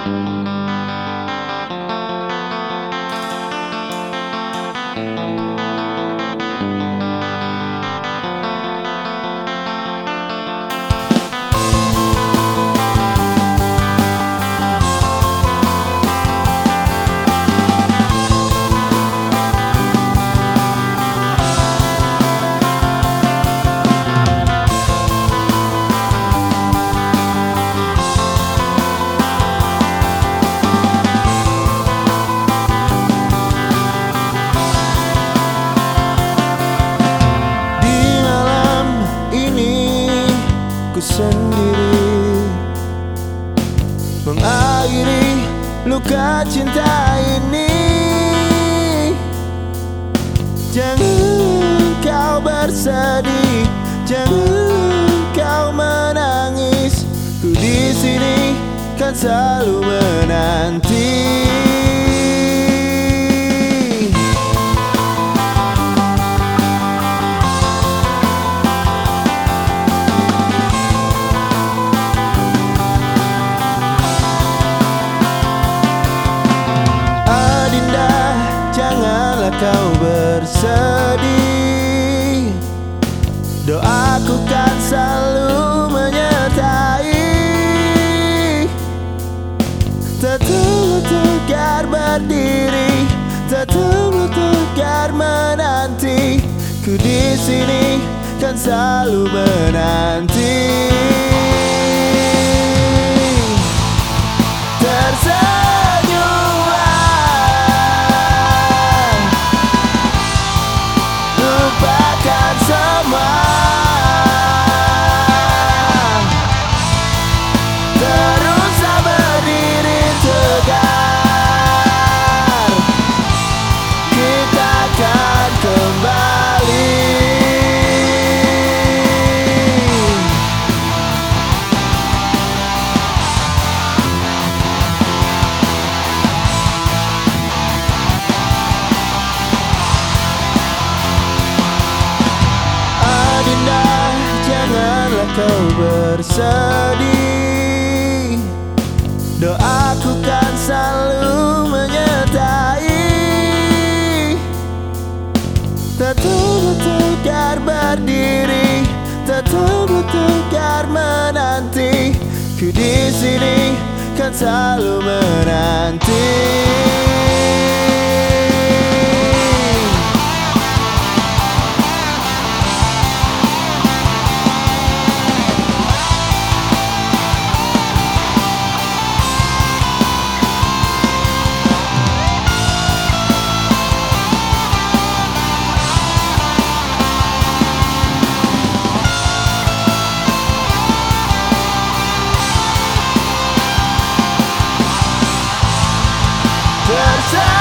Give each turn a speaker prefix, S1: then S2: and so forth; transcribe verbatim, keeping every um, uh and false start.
S1: Ku sendiri mengakhiri luka cinta ini. Jangan kau bersedih, jangan kau menangis. Ku di sini kan selalu menanti. Kau bersedih, doaku kan selalu menyertai. Tetap tegar berdiri, tetap tegar menanti. Ku di sini kan selalu menanti. Kau bersedih, doaku kan selalu menyertai. Tetap tegar berdiri, tetap tegar menanti. Ku di sini kan selalu menanti. There's